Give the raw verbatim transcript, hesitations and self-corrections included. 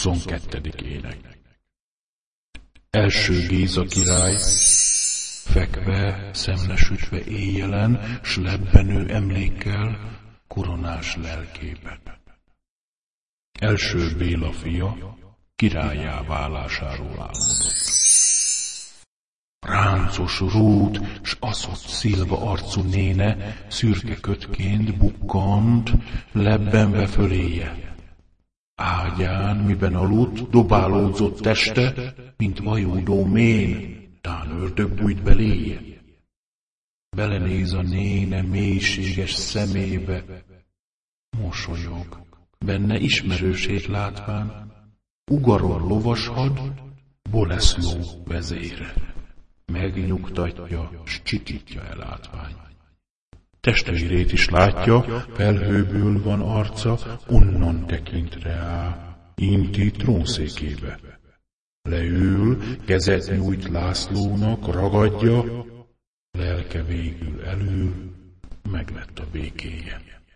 huszonkettő. ének. Első Géza király, fekve, szemlesütve éjjelen, s lebbenő emlékkel, koronás lelkébe. Első Béla fia, királlyá válásáról álmodott. Ráncos, rút, s aszott szilva arcú néne, szürke kötként bukkant, lebbenve föléje. Ágyán, miben aludt, dobálódzott teste, mint vajódó mén, tán ördög bújt beléje. Belenéz a néne mélységes szemébe, mosolyog, benne ismerősét látván, ugaron lovashad, Boleszló vezére. Megnyugtatja, s csikítja el látvány. Testvérét is látja, felhőből van arca, onnan tekint rá, inti trónszékébe. Leül, kezet nyújt Lászlónak, ragadja, lelke végül elül, megvett a békéje.